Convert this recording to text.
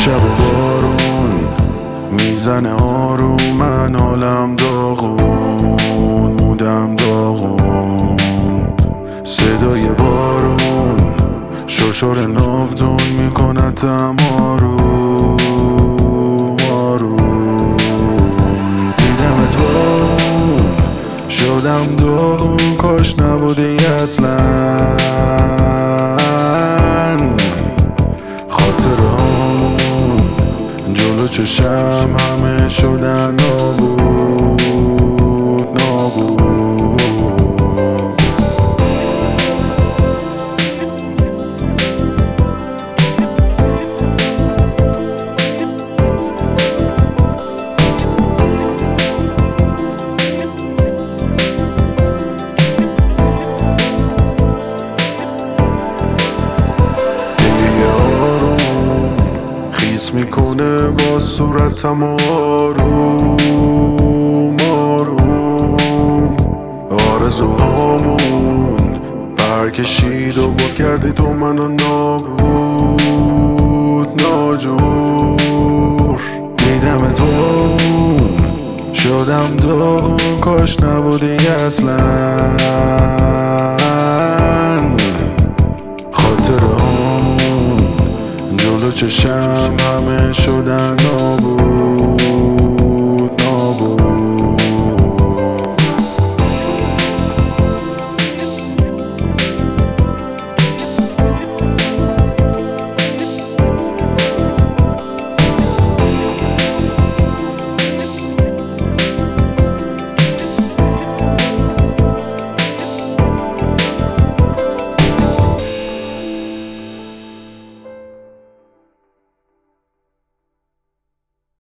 شب و بارون میزنه آروم، من حالم داغون، مودم داغون. صدای بارون شرشر ناودون میکنتم آروم آروم. دیدمت بارون شدم داغون، کاش نبودی اصلا. خاطرهامون جلو چشم همه شدن نابود نابود. میکنه با صورتم آروم آروم. آرزوهامون برکشید و باز کردی تو منو نابود ناجور. دیدم تو شدم داغون، کاش نبودی اصلا. خاطرهامون جلو چشم همه شدن نابود.